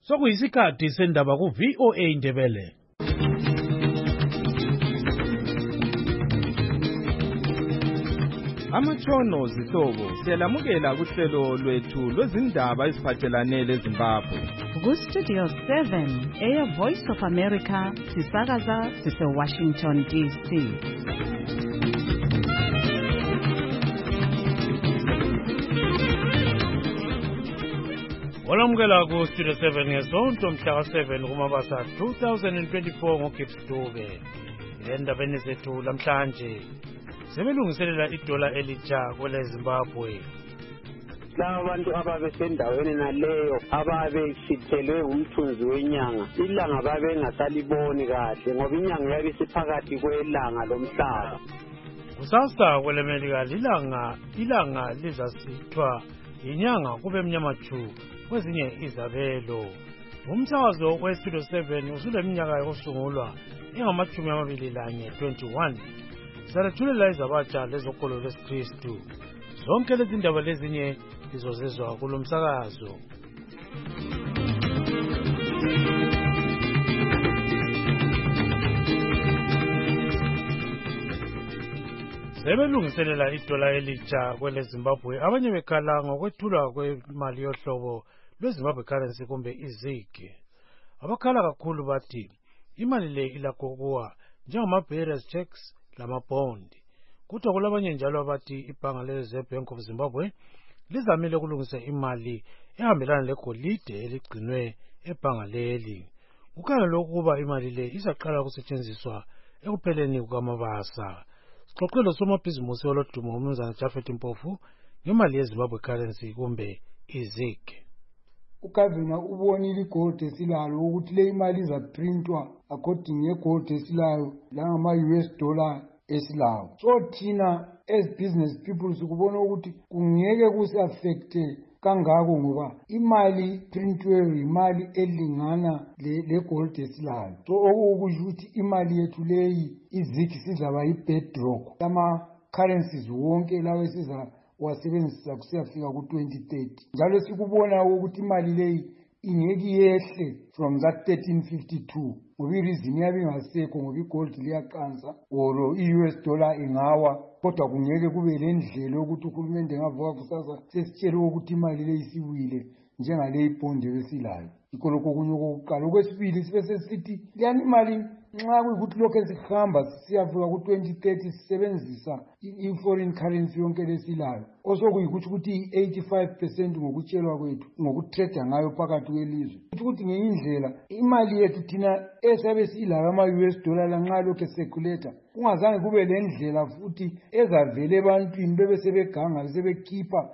Sokuyisikhathi sendaba ku-VOA Indebele. Amatshono zihlobo siyalamukela kuhlelo lwethu lwezindaba eziphathelane leZimbabwe. Ku-Studio 7 Air Voice of America sisakaza sise-Washington DC. Olamukela ku-Studio 7 ngesonto mhla ka-7 kuMabasa 2024 ngoGibbs Dube. Endabeni zethu lamhlanje sebelungiselela idola elitsha kwele Zimbabwe. Laba bantu ababesendaweni naleyo ababesithelwe umthunzi wenyanga ilanga babengasaliboni kahle ngoba inyanga yabe isiphakathi kwelanga lomhlaba. Kusasa kwelemelika ilanga lizasithwa inyanga kube mnyama chu kwezinye izabelo. Umsakazo we-Studio 7 usuleminyaka yokusungulwa engama-21 21. Sarathulela izabatsha lezokolo lwesikristu. Zonke lezi ndaba lezinye izozezwa kulo msakazo. Sebelungiselela idola elitsha kwele Zimbabwe, abanye bekhala ngokwethulwa kwemali yohlobo lweZimbabwe currency kumbe izigi. Abakhala kakhulu bathi imali le ilakho kuwa njengama-bearers checks lama-bond. Kodwa kulabanye njalo abathi ibhanga le-Reserve Bank of Zimbabwe lizamile ukulungisa imali ehambelana legolide eligcinwe ebhanga leli. Kukhanya lokuba imali le izaqala ukusetshenziswa ekupheleni kukaMabasa. Sixoxele somabhizimusi olodumo uMnumzana Jafet Mpofu ngemali yeZimbabwe currency kumbe izigi. Ukavina ubonile igold esilalo ukuthi le imali izaprintwa according negold esilayo langama-US dollar esilayo. So thina as business people sikubona ukuthi kungeke kusi-affecte kangako ngoba imali printweyo imali elingana le-gold esilayo. So okusho ukuthi imali yethu leyi izigi sizaba yi-bedrock ama-currencies wonke lawo esiza wasebenzisa kusiyafika ku-2030. Njalo sikubona ukuthi imali leyi ingeke yehle from that 1352 ngoba ireason yabe ingasekho ngoba igold liyaqansa or i-US dollar ingawa, kodwa kungeke kube lendlela yokuthi uhulumende ngavuka kusasa sesitshele ukuthi imali leyi isiwile njengale ibhondi ebesilayo. Yikho lokho okunye okokuqala. Okwesibili sibe sesithi leyani imali nxa kuyikuthi lokhu esihamba siyafika ku-2030 sisebenzisa i-foreign currency yonke lesilayo osokuyikuthi ukuthi i-85% ngokutshelwa kwethu ngokutreda ngayo phakathi kwelizwe. Ukuthi ngenye indlela imali yethu thina esabe siyilayo ama-US dollar lanxa lokhu eseculator kungazange kube le ndlela futhi ezavele ebantwini bebe sebeganga sebekhipha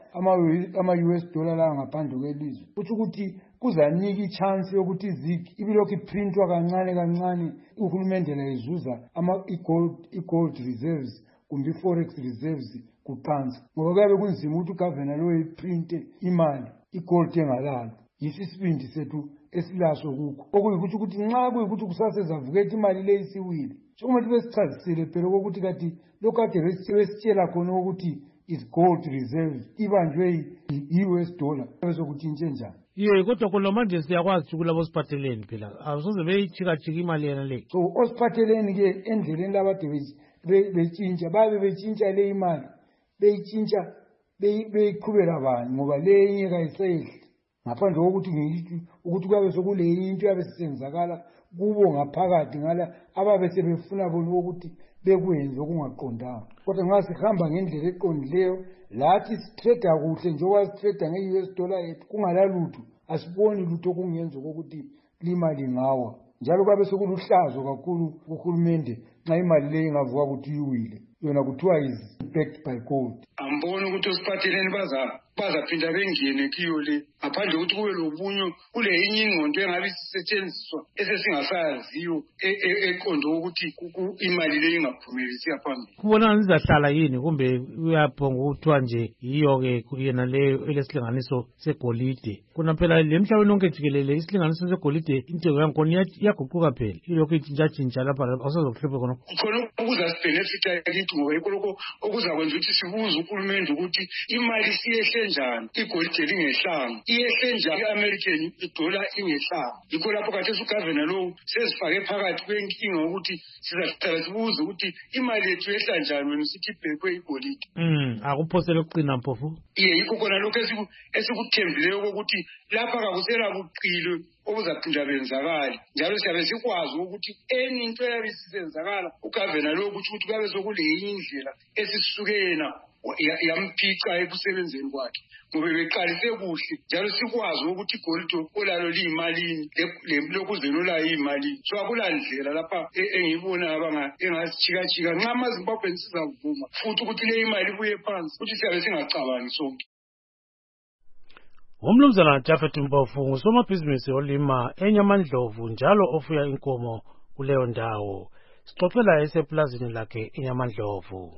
ama-US dollar la ngaphandle kwelizwe. Ukuthi kuzanika ichance yokuthi izigi ibilokhu iprintwa kancane kancane uhulumende la izuza i-gold reserves kumbe i-forex reserves kuqansa ngoba kuyabe kunzima ukuthi ugavana loyo iprinte imali igold engalalo. Yisi isibindi sethu esilaso kukho okuyikuthi ukuthi nxa kuyikuthi kusasezavukethi imali leyi isiwile sokumele besichazisele phela ukuthi kathi lokhu kade besitshela khona ukuthi is gold reserve ibanjwe i-US dollar besokuthi intshe njani. Kodwa khona manje siyakwazi ukulabo siphatheleni phela asoze beyijika-jika imali yena le. So osiphatheleni-ke endleleni labade betshintsha babe betshintsha le imali beyitshintsha beyiqhubela bani ngoba le enye kayisehle ngaphandle kokuthi ngiyithi ukuthi kuyabe sokule into yabe sisenzakala kubo ngaphakathi ngala ababe sebefuna bona ukuthi bekwenze okungaqondanga. Kodwa nxa sihamba ngendlela eqondileyo lathi sitreda kuhle njengoba sitreda nge-US dollar yethu kungalalutho asiboni lutho okungenza kokuthi limali ngawa. Njalo kwabe sokuluhlazo kakhulu kuhulumende nxa imali leyi ingavuka ukuthi iwile yona kuthiwa is backed by gold. Ambona ukuthi osiphatheleni bazaphinda bengene kiyo le ngaphandle ukuthi kube lobunyo kule yinye ingqondo engabe isisetshenziswa esesingasaziyo eqondo ukuthi imali leyi ingaphumelisi yaphambili. Kubona nizahlala yini kumbe uyaphonga ukuthiwa nje yiyo-ke yena leyo elesilinganiso segolide. Kuna phela le mhlabeni wonke jikelele isilinganiso segolide intengo yakhona iyaguquka phela ilokhu itshintshatshintsha lapha awusazokuhluphe khona. Khona ukuzasibhenefitha kithi ngoba yikho lokho okuzakwenza ukuthi sibuze uhulumende ukuthi imali siyehle njani igolide lingehlanga iyehle njani i-American idola ingehlanga yikho lapho khathesi ugavana lowo sezifake phakathi kwenkinga ukuthi sizahlala sibuze ukuthi imali yethu yehla njani wena sithi ibhekwe igolide akuphosele ukuqina mpofu yikho khona lokho esikuthembileyo ukuthi lapha kakusela buqilo obuzaphinda benzakala njalo siyabe sikwazi ukuthi enye into eyabe sisenzakala ugavana lo ukuthi kabe sokule indlela esisuke yena yamphica ekusebenzeni kwakhe ngoba beqalise kuhle njalo sikwazi ukuthi igolide olalo liyimalini lokuzeni olayo imali so akulandlela lapha engiyibona engasichika nxa amaZimbabwe sizavuma futhi ukuthi le imali ibuye phansi ukuthi siyabe singacabangi sonke. Umnumzana Japhet Mpofu ngusomabhizinisi olima eNyamandlovu njalo ofuya inkomo kuleyo ndawo. Sixoxela eseplazini lakhe eNyamandlovu.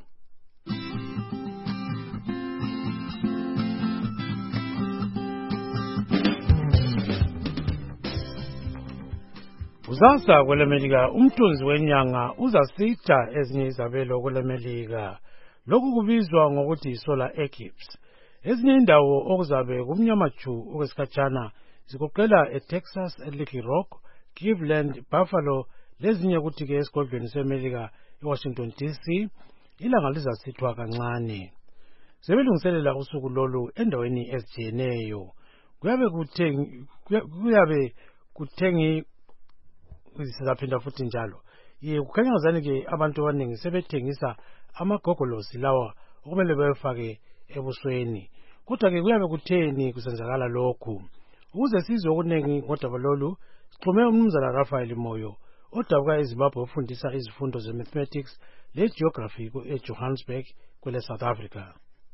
Uzasa kwelemelika umthunzi wenyanga uzasitha ezinye izabelo kwelemelika. Lokhu kubizwa ngokuthi solar eclipse. Ezinye indawo okuzabe kumnyama chu okwesikhatshana zikoqela eTexas, eLittle Rock, Cleveland, Buffalo lezinye kuthi ke esigodlweni seMelika eWashington DC ilanga lizasithwa kancane. Sebelungiselela usuku lolu endaweni ezijiyeneyo. Kuyabe kuthengi sizaphinda futhi njalo. Kukhanya ngazani ke abantu abaningi sebethengisa amagogolosi lawa okumele befake ebusweni. Kodwa ke kuyabe kutheni kusenzakala lokhu? Ukuze sizwe okunengi ngodaba lolu, sixhume umnumzana Raphael Moyo odabuka eZimbabwe ofundisa izifundo ze-mathematics le-geography eJohannesburg kwele South Africa.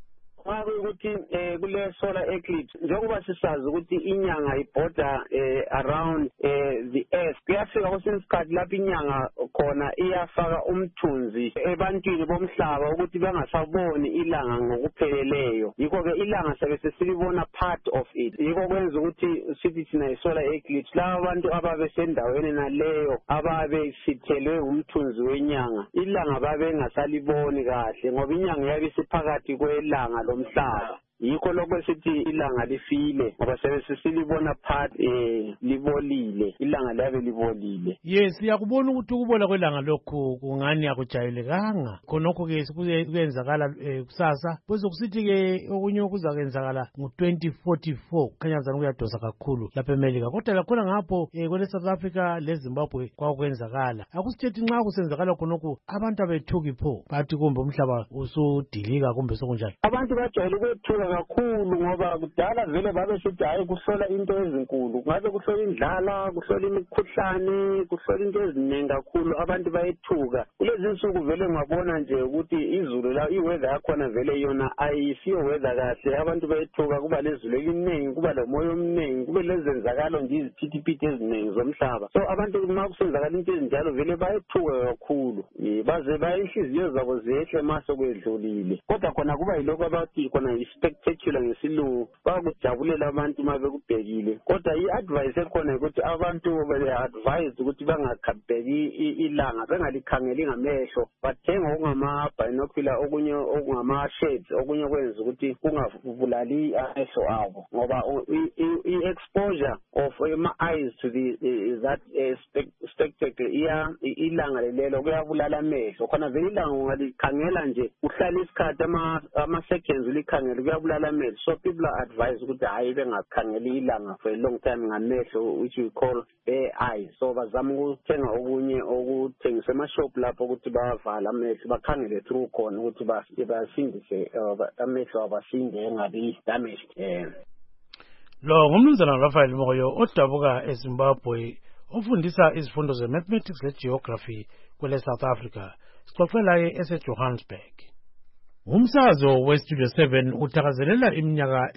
Ukuthi kule solar eclipse njengoba sisazi ukuthi inyanga ibhoda around the earth kuyafika kwesinye isikhathi lapho inyanga khona iyafaka umthunzi ebantwini bomhlaba ukuthi bangasaboni ilanga ngokupheleleyo. Yikho ke ilanga sabe sesilibona part of it. Yikho kwenza ukuthi sithi thina isolar eclipse laba abantu ababesendaweni naleyo ababe sithelwe umthunzi wenyanga ilanga babe ngasaliboni kahle ngoba inyanga yabe siphakathi kwelanga lomhlaba. Yikho lokho sithi ilanga lifile ngoba sesilibona part libolile ilanga labe libolile. Yes, siyakubona ukuthi ukubola kwelanga lokhu kungani akujayelekanga khonokho ke kuyenzakala kusasa bese kusithi ke okunye okuzakwenzakala ngo-2044 khanya zani kuyadosa kakhulu lapha eMelika kodwa lakhona ngapho kwele South Africa leZimbabwe kwakwenzakala akusithethi nxa kusenzakala khonokho abantu abethuki pho bathi kumbe umhlaba usudilika kumbe sokunjani. Abantu bajayele ukwethuka kakhulu ngoba kudala vele babe sithi hayi kuhlola into ezinkulu ngabe kuhlola indlala kuhlola imikhuhlane kuhlola into eziningi kakhulu abantu bayethuka. Kulezi nsuku vele ngabona nje ukuthi izulu la iweather yakhona vele yona ayisiyo weather kahle abantu bayethuka kuba lezulu eliningi kuba lomoya omningi kube lezenzakalo nje izithithipithi eziningi zomhlaba. So abantu uma kusenzakala into ezinjalo vele bayethuka kakhulu baze bayinhliziyo zabo zehle maso kwedlulile kodwa khona kuba yiloko abathi khona spectacular ngesilungu bakujabulela abantu uma bekubhekile kodwa i-advice ekhona ukuthi abantu be-advised ukuthi bangakhabheki ilanga bengalikhangeli ngamehlo bathenga okungama-binocular okunye okungama-shades okunye kwenza ukuthi kungavulali amehlo abo ngoba i-exposure of ama-eyes to that spectacle ilanga lelo kuyabulala amehlo khona vele ilanga ungalikhangela nje uhlala isikhathi ama-seconds ulikhangela kuyabulala amehlo so people are advised ukuthi hayi bengakhangeli ilanga for a long time ngamehlo which we call bare eyes so bazama ukuthenga okunye okuthengisa emashop lapho ukuthi bavala amehlo bakhangele through khona ukuthi basindise amehlo abasinde engabi damaged. Lo ngumnumzana Raphael Moyo odabuka eZimbabwe ofundisa izifundo ze-mathematics le-geography kwele South Africa. Sixoxela eseJohannesburg. Umsakazo weStudio 7 uthakazelela iminyaka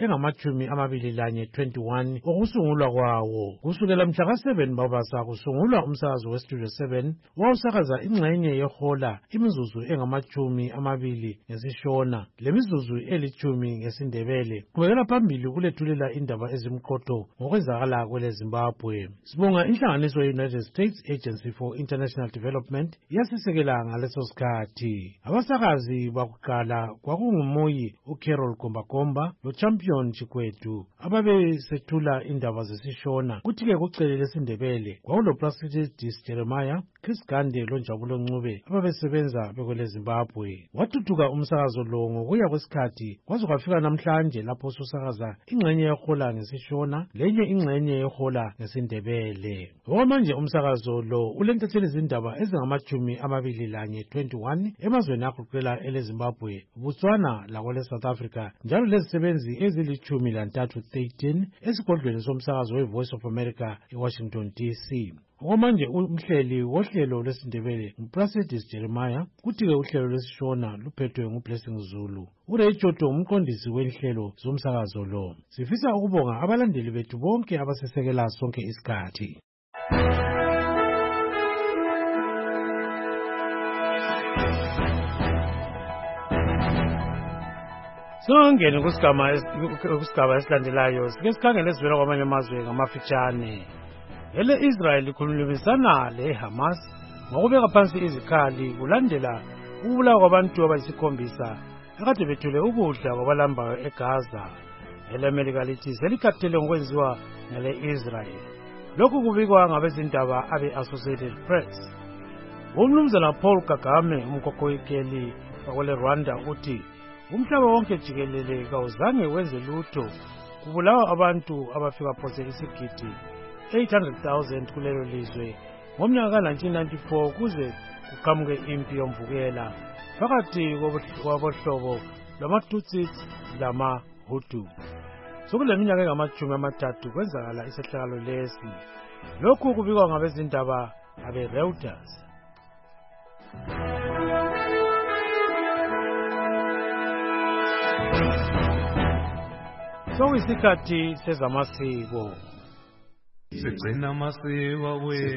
engama-21 okusungulwa kwawo. Kusukela mhla ka-7 Mabasa kusungulwa umsakazo weStudio 7 owawusakaza ingxenye yehola imizuzu engama-20 ngesishona lemizuzu 10 ngesindebele. Kubekela phambili kulethulela indaba ezimqotho ngokwenzakala kwele Zimbabwe. Sibonga inhlanganiso ye-United States Agency for International Development yasisekela ngaleso sikhathi. Abasakazi bakuqala Kuqala kwakungumuyi uCarol Gombakomba loChampion Chikwethu ababesethula indaba zesishona. Kuthi-ke kucele lesindebele kwakuloProfetess Jeremiah, Chris Gande loNjabulo Ncube ababesebenza bekwele Zimbabwe. Wathuthuka umsakazo lo ngokuya kwesikhathi kwaze kwafika namhlanje lapho ususakaza ingxenye yehola ngesishona lenye ingxenye yehola ngesindebele. Okwamanje umsakazo lo ulentatheli izindaba ezingama-21 emazweni agoqela eleZimbabwe, Botswana lakwele South Africa, njalo lezisebenzi ezili-13 esigodlweni somsakazo weVoice of America eWashington DC. Okwamanje umhleli wohlelo lwesindebele nguProfetess Jeremiah, kuthi-ke uhlelo lwesishona luphethwe nguBlessing Zulu. uRay Joto umqondisi wenhlelo zomsakazo lo. Sifisa ukubonga abalandeli bethu bonke abasesekela sonke isikhathi. Singangeni kusigaba esilandelayo sike sikhangele esivela kwamanye amazwe ngamafitshane. Israel ikhulumisana leHamas ngokubeka phansi izikhali kulandela ukubulawa kwabantu abayisikhombisa akade bethule ukudla kwabalambayo eGaza. ELamelika lithi selikhathele ngokwenziwa ngale-Israel. Lokhu kubikwa ngabezindaba abe-Associated Press. Umnumzana Paul Kagame umkhokheli wakwele Rwanda uthi umhlaba wonke jikelele kawuzange wenze lutho kubulawa abantu abafika phose isigidi 800,000 kulelo lizwe ngomnyaka ka-1994 kuze kuqhamuke impi yomvukela phakathi kwabohlobo lwama-Tutsi lama-Hutu. Sokule minyaka engama-30 kwenzakala isehlakalo lesi. Lokhu kubikwa ngabezindaba abe-Reuters. Sokuyisikhathi sezamasiko. Sigcina amasiko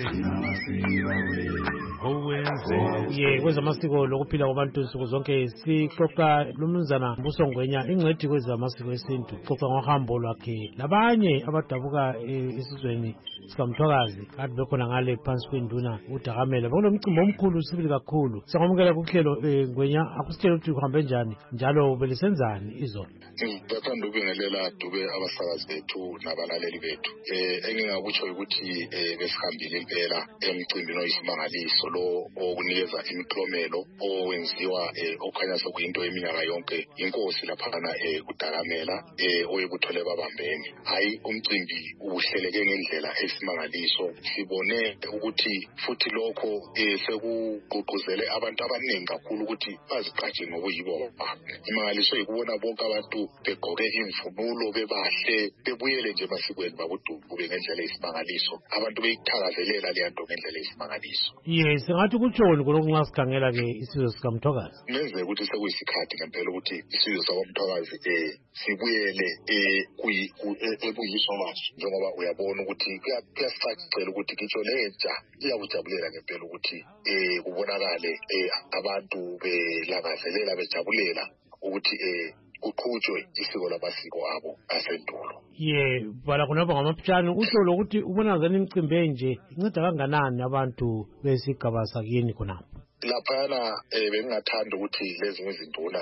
owenze kwezamasiko lokuphila kwabantu insuku zonke sixoxa lumnumzana Mbuso Ngwenya ingcedi kwezamasiko esintu. Xoxa ngohambo lwakhe labanye abadabuka esizweni sikamthwakazi kade bekhona ngale phansi kwenduna uDakamele. Bakulomcimbi omkhulu sibili kakhulu. Siyamukela kuhlelo Ngwenya, akusitshela ukuthi kuhambe njani njalo belisenzani izolo. Ngithanda ukubingelela Dube abasakazi bethu nabalaleli bethu. Engingakutsho ukuthi besihambile impela emcimbini oyisimangaliso lo okunikeza imiklomelo owenziwa okhanya sekuyinto eminyaka yonke inkosi laphana kuDakamela oyebuthole babambene. Hayi umcimbi uhleleke ngendlela esimangaliso. Sibone ukuthi futhi lokho sekugqugquzele abantu abaningi kakhulu ukuthi bazigqaje ngokuyibo. Imangaliso ikubona bonke abantu begqoke imvunulo bebahle bebuyele nje emasikweni babudube ngendlela esimangaliso. Abantu beyithakazelela le nto ngendlela esimangaliso. Yes, ngathi kutshoni kuloko nxa sikhangela ke isizwe sikamthwakazi. Ngenzeka ukuthi sekuyisikhathi ngempela ukuthi isizwe sakamthwakazi sibuyele ebuyiso baso, njengoba uyabona ukuthi kuyasicacela ukuthi ngitsho lentsha iyakujabulela ngempela ukuthi kubonakale abantu belangazelela bejabulela ukuthi kuqhutshwe isiko lamasiko abo asendulo. Bhala khonapho ngamapitshane uhlolo ukuthi ubonakala imicimbi enje inceda kanganani abantu besigaba sakini khonapho. Laphana bengingathanda ukuthi lezi izinduna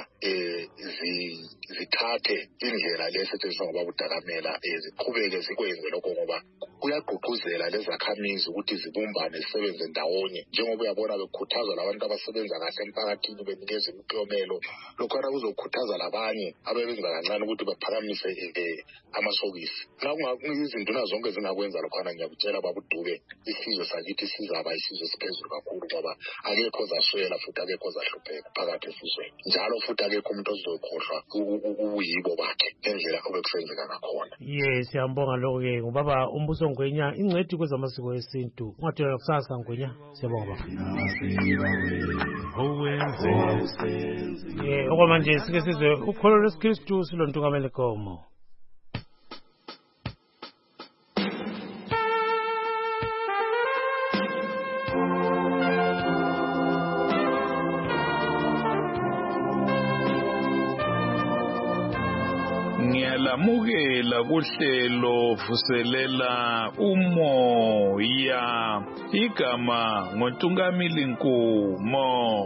zithathe indlela lesetshenziswa ngobabuDakamela ziqhubeke zikwenze lokho ngoba kuyagqugquzela lezakhamizi ukuthi zibumbane zisebenze ndawonye, njengoba uyabona bekhuthaza labantu abasebenza kahle emphakathini benikeza imiklomelo. Lokhana kuzokhuthaza labanye ababenza kancane ukuthi baphakamise amasokisi. Izinduna zonke zingakwenza lokhana ngiyakutshela babudube isizwe sakithi sizaba isizwe siphezulu kakhulu ngoba akekho zaswela futhi akekho zahlupheka phakathi esizweni. Njalo futhi akekho umuntu ozokhohlwa ubuyibo bakhe ngendlela obekusenzeka ngakhona. Siyambonga lokho-ke ngubaba uMbuso Ngwenya ingcedi kwezamasiko esintu. Ungathola kusasa Ngwenya. Siyabonga baba. Okwamanje sike sizwe ukholo lwesikristu silontukamele komo. Ngiyalamukela kuhlelo vuselela umoya igama ngoNtungamili Nkumo.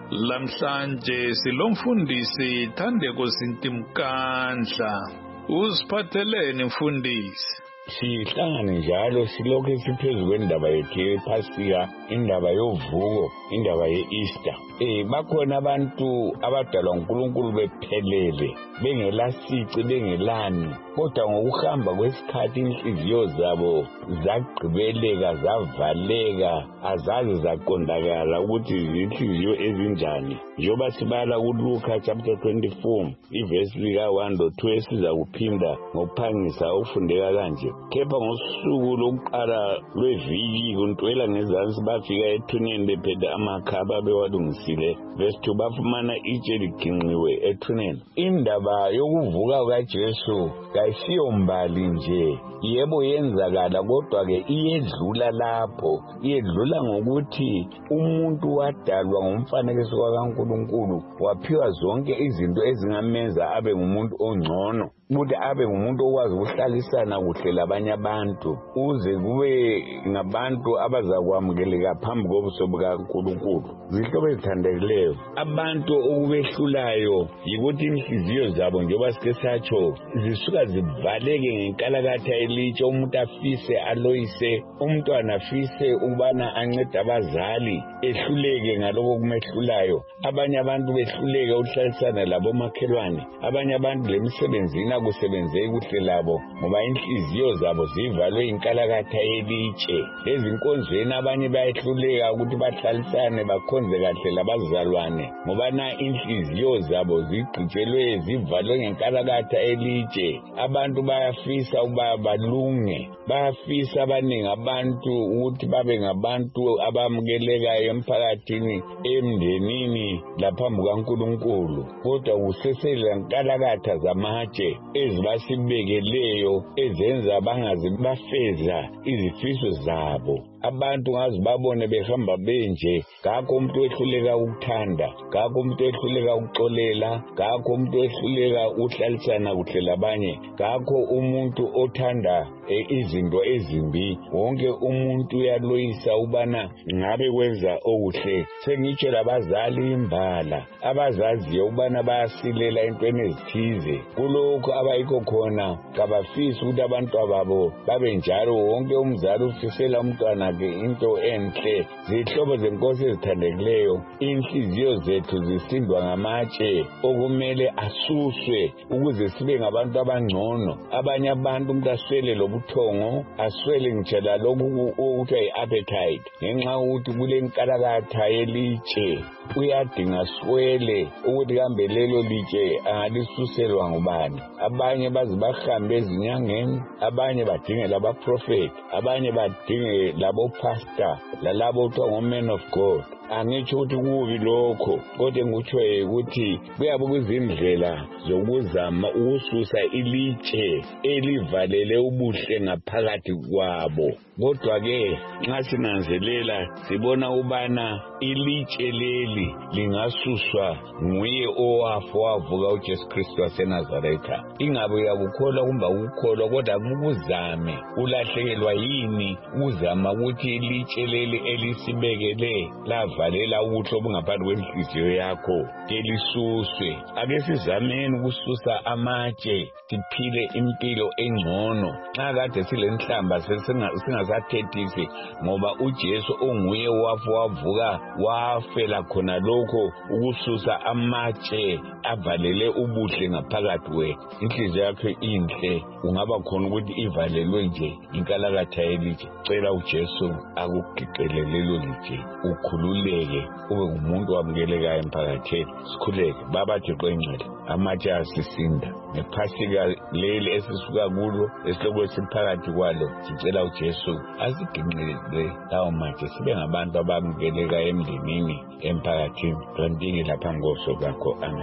Lamhlanje silomfundisi Thandeko Sintimkandla. Usiphatheleni mfundisi? Sihlangane njalo silokhu siphezu kwendaba yethu yePhasika, indaba yovuko, indaba ye-Easter. Bakhona abantu abadalwa uNkulunkulu bephelele, bengelasici, bengelani, kodwa ngokuhamba kwesikhathi inhliziyo zabo zagqibeleka, zavaleka, azazi zaqondakala ukuthi zinhliziyo ezinjani. Njengoba sibala kuLuka chapter 24 ivesi lika-1 lo-2 esiza kuphinda ngokuphangisa ukufundeka kanje. Kepha ngosuku lokuqala lweviki kuntwela ngezansi bafika ethuneni bephethe amakhaba bewalungisile. Verse 2 bafumana itshe liginqiwe ethuneni. Indaba yokuvuka kukaJesu kayisiyo mbali nje, yebo yenzakala, kodwa-ke iyedlula lapho. Iyedlula ngokuthi umuntu wadalwa ngomfanekiso kaNkulunkulu, waphiwa zonke izinto ezingamenza abe ngumuntu ongcono, ukuthi abe ngumuntu okwazi ukuhlalisana kuhle labanye abantu, uze kube ngabantu abazakwamukeleka phambi kobuso bukaNkulunkulu. Zihlobo ezithandekileyo, abantu okubehlulayo yikuthi inhliziyo zabo, njengoba sike satsho, zisuka zivaleke ngenkalakatha elitshe. Umuntu afise aloyise, umntwana afise ukubana ancede abazali, ehluleke ngaloko kumehlulayo. Abanye abantu behluleke ukuhlalisana labomakhelwane, abanye abantu lemisebenzini akusebenzeki kuhle labo ngoba inhliziyo zabo zivalwe inkalakatha elitshe. Ezinkonzweni abanye bayehluleka ukuthi bahlalisane bakhonze kahle labazalwane ngoba na inhliziyo zabo zigqitshelwe, zivalwe ngenkalakatha elitshe. Abantu bayafisa ukuba balunge, bayafisa abaningi abantu ukuthi babe ngabantu abamukelekayo emphakathini, emndenini, laphambi kukaNkulunkulu, kodwa kusesela nkalakatha zamatshe ezibasibekeleyo ezenza bangazi bafeza izifiso zabo. Abantu ngazi babone behamba benje, ngakho umuntu wehluleka ukuthanda, ngakho umuntu wehluleka ukuxolela, ngakho umuntu wehluleka ukuhlalisana kuhle labanye, ngakho umuntu othanda izinto ezimbi. Wonke umuntu uyaloyisa ubana ngabe kwenza okuhle. Sengitsho labazali imbala abazaziyo ubana bayasilela entweni ezithize, kulokho abayikho khona kabafisi ukuthi abantu ababo babe njalo. Wonke umzali ufisela umntwana into enhle. Zihlobo zenkosi ezithandekileyo, inhliziyo zethu zisindwa ngamatshe okumele asuswe ukuze sibe ngabantu abangcono. Abanye abantu umuntu aswele lobuthongo, aswele ngitsho lalokhu okuthiwa yi-appetite, ngenxa yokuthi kule nkalakatha yelitshe. Uyadinga swele ukuthi kambe lelo litshe angalisuselwa ngubani. Abanye bazi bahambe ezinyangeni, abanye badinge labaprofeti, abanye badinge labopastor lalabo kuthiwa ngo-men of God. Angitsho ukuthi kubi lokho, kodwa ngikutsho ukuthi kuyabe kuzindlela zokuzama ukususa ilitshe elivalele ubuhle ngaphakathi kwabo. Kodwa-ke nxa sinanzelela sibona ubana ilitshe leli lingasuswa nguye owafa wavuka uJesu Kristu waseNazaretha. Ingabe uyakukholwa kumbe ukukholwa, kodwa kukuzame ulahlekelwa yini uzama ukuthi ilitshe leli elisibekele lavalela ubuhle obungaphansi kwenhliziyo yakho kelisuswe. Ake sizameni ukususa amatshe siphile impilo engcono. Nxa kade silenhlamba singasathethisi ngoba uJesu onguye wafa wavuka wafela khona lokho ukususa amatshe avalele ubuhle ngaphakathi kwethu. Inhliziyo yakho inhle, ungaba khona ukuthi ivalelwe nje inkalakatha yelitshe. Cela uJesu akugiqele lelo litshe, ukhululeke, ube ngumuntu wamukelekayo emphakathini. Sikhuleke. Baba Thixo engcwele, amatshe asisinda nePhasika leli esisuka kulo, esihloko esiphakathi kwalo, sicela uJesu asiginqele lawo matshe, sibe ngabantu abamukelekayo emndenini, emphakathini. Tontini lapha ngoso bakho. Amen.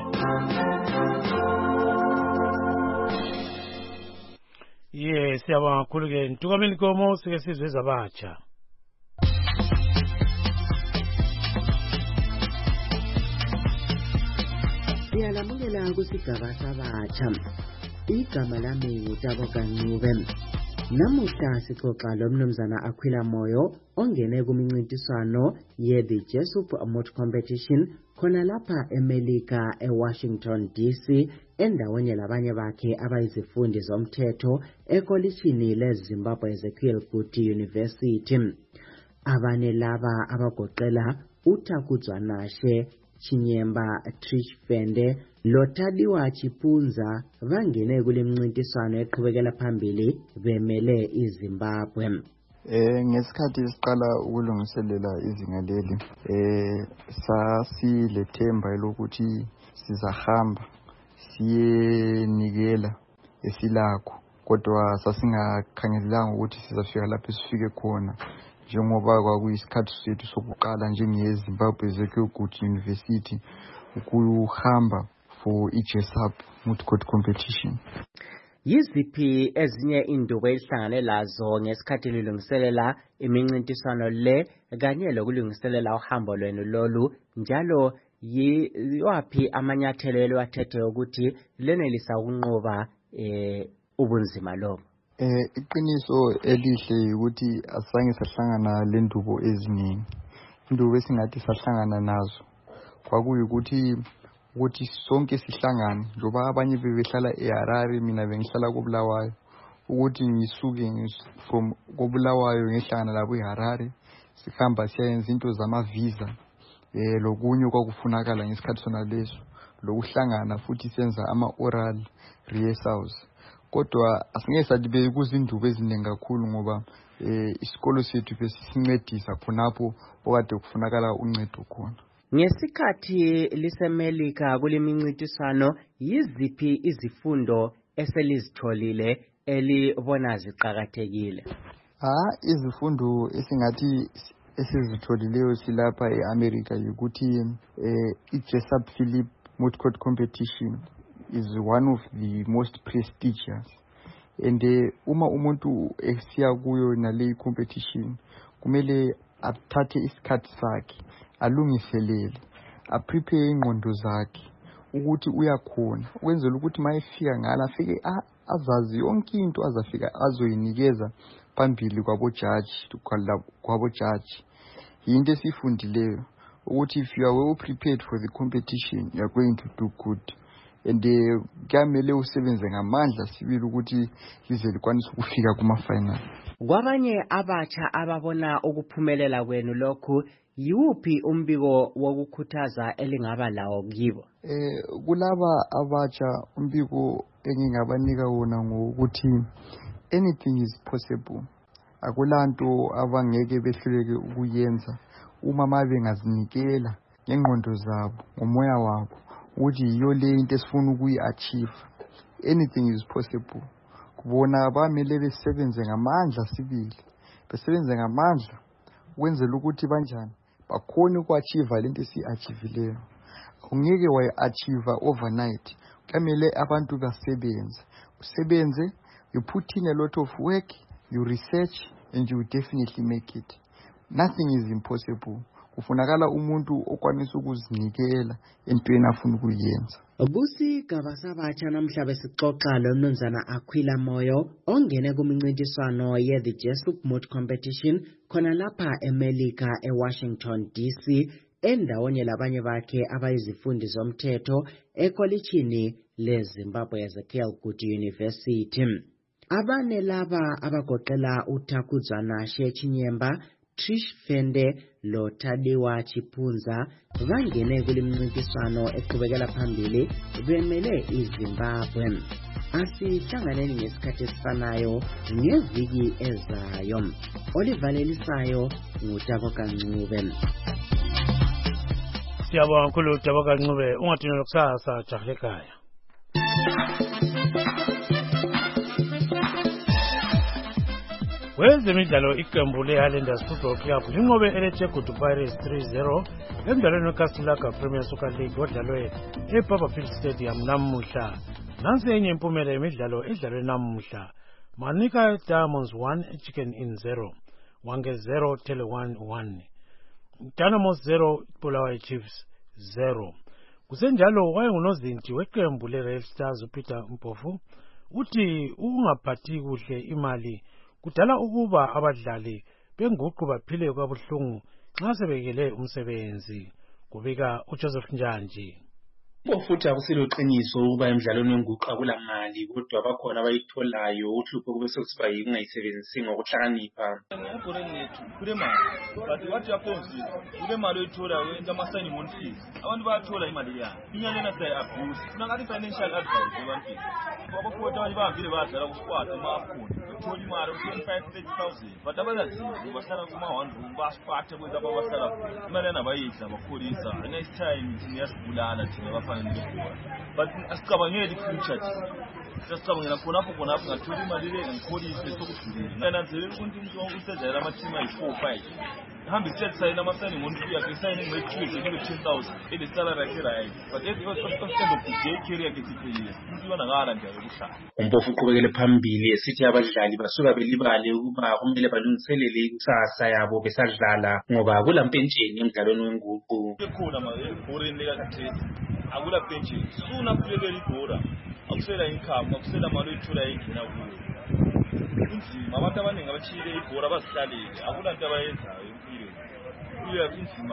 Yes, siyabonga kakhulu-ke. Ntukameni Nkomo, sike sizwe zabatsha. Siyalamukela kusigaba sabatsha. Igama lami nguTabo Kancube. Namuhla sixoxa lomnumzana Aquila Moyo ongene kumincintiswano ye-The Jesup Motor Competition khona lapha eMelika eWashington DC endaweni labanye bakhe abayizifundi zomthetho ekolishini leZimbabwe Ezekiel Kuti University. Abane laba abagoqela uTakuzwanashe Chinyemba Trish Fende Lotadiwa Chipunza vangene kule mncintiswano eqhubekela phambili bemele iZimbabwe. Ngesikhathi siqala ukulungiselela izinga leli sasilethemba lokuthi sizahamba siyenikela esilakho, kodwa sasingakhangelelanga ukuthi sizafika lapho sifike khona njengoba kwakuyisikhathi sethu sokuqala njengeZimbabwe Ezekiel Kuti University ukuhamba for iJesup Moot Court Competition. Yiziphi ezinye indubo ezihlangane lazo ngesikhathi lilungiselela imincintiswano le kanye lokulungiselela uhambo lwenu lolu, njalo yiwaphi amanyathelo eliwathethe ukuthi lenelisa ukunqoba ubunzima lobo? Iqiniso elihle ukuthi asange sahlangana lendubo eziningi. Indubo esingathi sahlangana nazo kwakuyikuthi sonke sihlangane, njoba abanye bebehlala eHarare mina bengihlala koBulawayo, ukuthi ngisuke from koBulawayo ngihlangana labo eHarare sihamba siyenza into zama-visa lokunye kwakufunakala ngesikhathi sona leso, lokuhlangana futhi senza ama-oral rehearsals. Kodwa asingeke sathi bekuzindubo eziningi kakhulu ngoba isikolo sethu besisincedisa khonapho okade kufunakala uncedo khona. Ngesikhathi liseMelika kulemincintiswano, yiziphi izifundo eselizitholile elibona ziqhakathekile? Izifundo esingathi esizitholileyo silapha eAmerica ukuthi iJesup Philip Moot Court Competition is one of the most prestigious, and uma umuntu esiya kuyo nale competition kumele athathe isikhathi sakhe alungiselele, aprepare ingqondo zakhe ukuthi uyakhona, ukwenzela ukuthi mayefika ngala afike azazi yonke into azafika azoyinikeza phambili kwabojaji. Yinto esifundileyo ukuthi if you are well prepared for the competition you are going to do good, and kuyamele usebenze ngamandla sibili ukuthi lize likwanise ukufika kuma-final. Kwabanye abatsha ababona ukuphumelela kwenu lokhu, yiwuphi umbiko wokukhuthaza elingaba lawo kibo? Kulaba abatsha umbiko engingabanika wona ngokuthi anything is possible. Akulanto abangeke behluleke ukuyenza uma bengazinikela ngengqondo zabo, ngomoya wabo, ukuthi yiyo le into esifuna ukuyi-achieve. Anything is possible. Kubona bamele besebenze ngamandla sibili, besebenze ngamandla ukwenzela ukuthi banjani bakhona uku-achieve lento esiyi-achievileyo. Ungeke wayi-achieve overnight, kumele abantu basebenze. Usebenze, you put in a lot of work, you research, and you definitely make it. Nothing is impossible. Kufunakala umuntu okwanisa ukuzinikela entweni afuna ukuyenza. Busi kabasabatsha namhla besixoxa lomnumzana Aquila Moyo ongene kumincintiswano ye-The Jesup Moot Competition khona lapha eMelika eWashington DC endaweni labanye bakhe abayizifundi zomthetho ekolishini leZimbabwe Ezekiel Kuti University. Abane laba abagoqela uTakuzwanashe Chinyemba Trish Fende Lotadiwa Chipunza vangene kulimncintiswano eqhubekela phambili bemele iZimbabwe. Asihlanganeni ngesikhathi esifanayo ngeviki ezayo. Olivalelisayo nguTabo Kancube. Siyabonga kakhulu Tabo Kancube, ungathini kusasa jahle ekhaya. Wezemidlalo iqembu leHighlanders Football Club linqobe eLethegudu Pirates 3-0 emdlalweni weCasablanca Premier Soccer League odlalwe eBarberfield Stadium namuhla. Nansi enye impumela yemidlalo edlalwe namuhla. Manika Diamonds 1, Chicken Inn 0, Wange 0, Tele 1. Dynamos 0, Bulawayo Chiefs 0. Kusenjalo wayengunozinti weqembu leRail Stars uPeter Mpofu uthi ungaphathi kuhle imali kudala ukuba abadlali benguqu baphile kwabuhlungu nxa sebekele umsebenzi, kubika uJoseph Njanji. Futhi akusilo iqiniso ukuba emidlalweni wenguqu akulamali, kodwa bakhona abayitholayo. Uhlupho kube sekusiba yingayisebenzisi ngokuhlakanipha. Ebholeni lethu kulemali, but wathi yaphezulu kulemali oyithola wenza ama-signing on fees. Abantu bayathola imali yabo. Inyanga lena siyayi-abuse. Funakala i-financial advice ebantwini. Abafowethu abanye bahambile badlala kusquad ema-afcon. Bethola imali u-25,000-30,000. But abazaziyo bahlala kuma-one room basiphathe kwethu ababahlala khona. Imali yana bayidla bakholisa. Next time niyasibulala thina bafana. But asicabangeli future sasicabangela khonapho ngathola imali le ngikholise sokudlulile. Nanzelela ukuthi umuntu usedlala ama-team ayi-4-5 hambe isayina ama-signing on fee yakhe isayine nge-3 kube 10,000 ele-salary yakhe right, but at the end of the day career yakhe siphelile umuntu ibonakala njalo kuhlala. Umpofu uqhubekele phambili esithi abadlali basuka belibale ukuba kumele balungiselele ikusasa yabo besadlala ngoba kulampentsheni emidlalweni wenguqu. Ekhona ebhoreni lekakathesi akula pension, suna kulebela ibhora akusela income, akusela mali oyithola engena kuyo. Kunzima, abantu abaningi abachile ibhora bazihlalele, akula nto abayenzayo empilweni. Kuya kunzima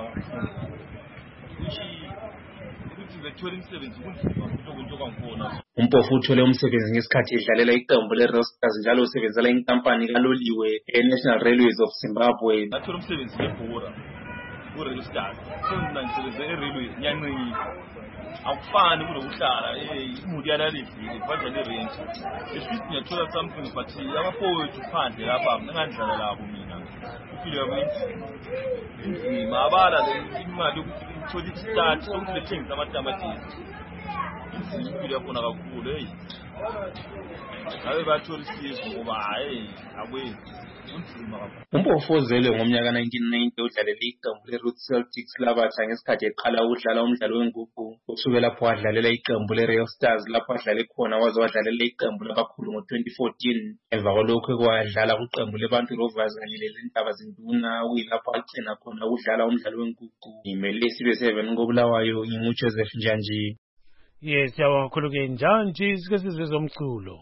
ukuthi bethola imisebenzi kunzima ukuthi kwangibona. Umpofu uthole umsebenzi ngesikhathi edlalela iqembu le-Royal Stars njalo usebenzela inkampani kaloliwe e-National Railways of Zimbabwe. Ngathola umsebenzi ngebhora ku-Royal Stars, mina ngisebenze e-railway ngiyanqika. Akufani kunokuhlala imuli yalalivile badlala i-range. Esithi ngiyathola something but abafowethu phandle lapha ngingandlala labo mina. Impilo yabo inzima abala imali yokuthi ngithole i-start sokuthi bethengisa amatamatisi. Inzima impilo yakhona kakhulu abe bathola isizo ngoba akwenzi. Umpofu ozelwe ngomnyaka 1990 udlalela iqembu le-Root Celtics labatsha ngesikhathi eqala ukudlala umdlalo wenguqu. Kusuke lapho wadlalela iqembu le-Royal Stars lapho adlale khona waze wadlalela iqembu labakhulu ngo-2014. Emva kwalokho wadlala kuqembu leBantu Rovers kanye lezindaba zenduna kuyilapho agcina khona ukudlala umdlalo wenguqu. Imele sibe 7 koBulawayo nginguJoseph Njanji. Yes, siyabonga kakhulu ke Njanji, sike sizwe umculo.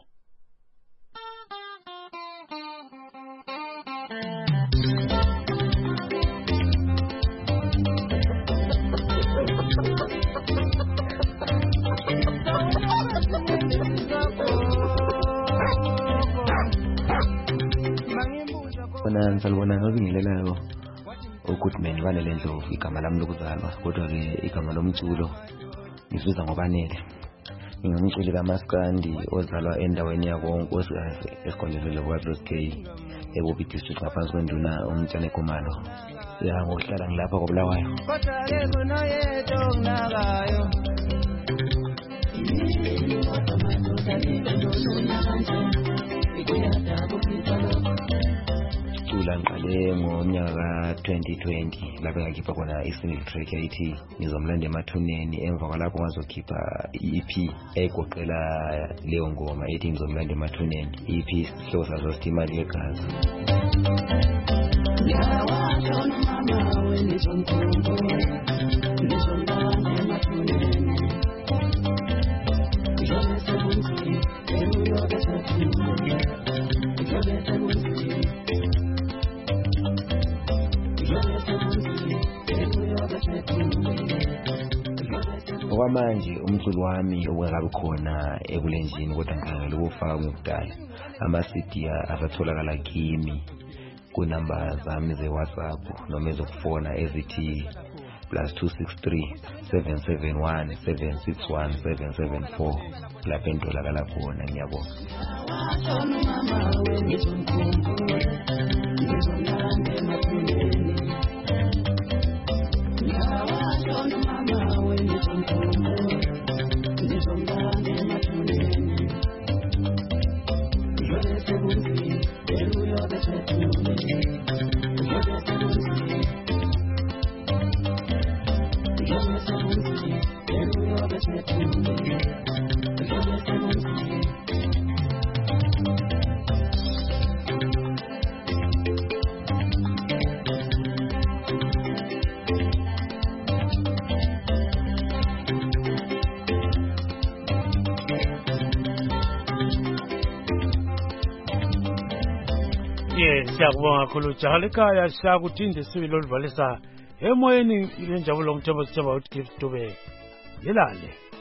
Salibona ngobingelelayo uGoodman Vanele Ndlovu igama lami lokuzalwa, kodwa ke igama lomculo ngisuza ngobanele. Ngingumculi kaMaskandi ozalwa endaweni yakoNkosikazi esikoleni leWaters K eBobby District ngaphansi kwenduna uMtshane Khumalo. Ngokuhlala ngilapha koBulawayo. Cula ngiqale ngomnyaka 2020 lapho ngakhipha khona i-single track yayithi Ngizomlanda emathuneni. Emva kwalapho ngazokhipha i-EP egoqela leyo ngoma ethi Ngizomlanda emathuneni. I-EP sihloko sazo sithi Imali Yegazi. Okwamanje umculo wami ongakabi khona ebulenjini kodwa ngikhangela ukufaka ngokudala. Ama-CD asatholakala kimi kunamba zami ze-WhatsApp noma ezokufona ezithi +263 771 761 774 lapho entolakala khona. Ngiyabonga. Siyabonga kakhulu Jaha ekhaya siyakuthinde sibili oluvalisa emoyeni lenjabulo ngomthembo sithemba ukuthi Gift Dube yelale.